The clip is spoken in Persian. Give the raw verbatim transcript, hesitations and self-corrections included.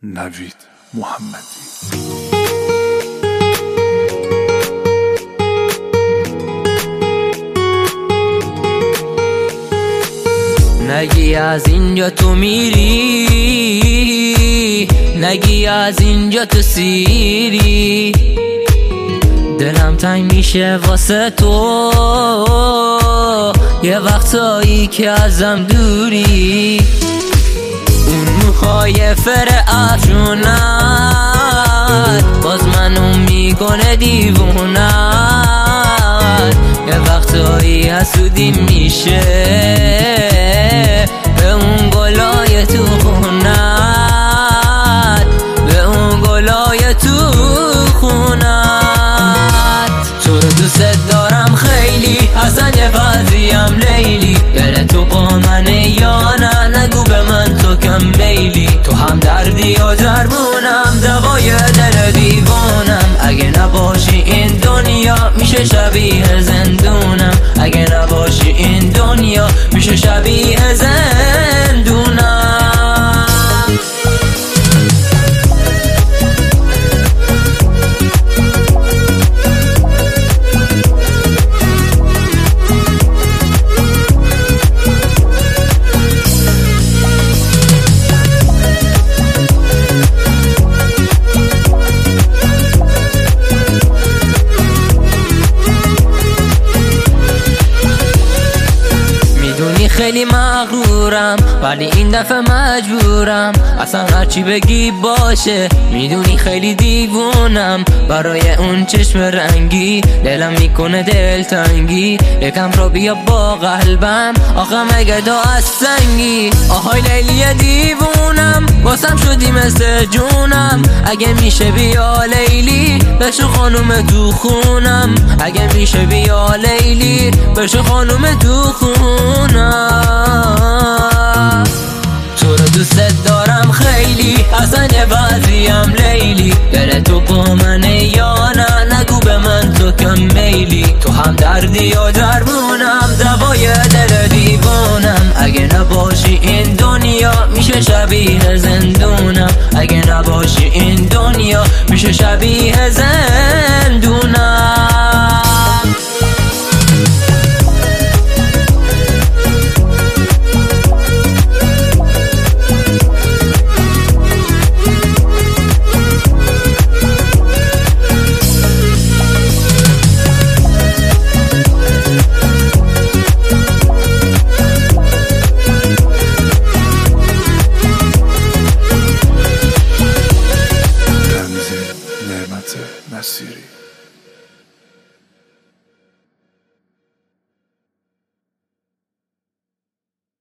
نوید محمدی. نگی از اینجا تو میری، نگی از اینجا تو سیری، دلم تنگ میشه واسه تو یه وقتایی که ازم دوری. اون موهای فرعونت باز منو میکنه دیوونت، یه وقتایی حسودی میشه به اون گلای تو خونت، به اون گلای تو خونت. تو رو دوست دارم خیلی، اصلا یه بعضیم لیلی، دل تو با منه یا نه؟ نگو به من تو کم میلی، تو هم دردی و درمونم، دوای دل دیوانم. اگه نباشی این دنیا میشه شبیه زندونم، اگه نباشی این دنیا میشه شبیه زندونم. خیلی مغرورم ولی این دفعه مجبورم، اصلا هرچی بگی باشه. میدونی خیلی دیوونم برای اون چشم رنگی، دلم میکنه دلتنگی. یکم رو بیا با قلبم، آخه مگه دا از سنگی؟ آهای لیلی دیوونم، واسم شدی مثل جونم. اگه میشه بیا لیلی بشو خانوم تو خونم، اگه میشه بیا لیلی بشو خانوم تو خونم. تو رو دوست دارم خیلی، اصلا یه بعضیم لیلی، دل تو با منه یا نه؟ نگو به من تو کم میلی، تو هم دردی و درمونم، دوای دل دیوانم. اگه نباشی این دنیا میشه شبیه زندونم، اگه نباشی این دنیا میشه شبیه زندونم. نعمت نصیری.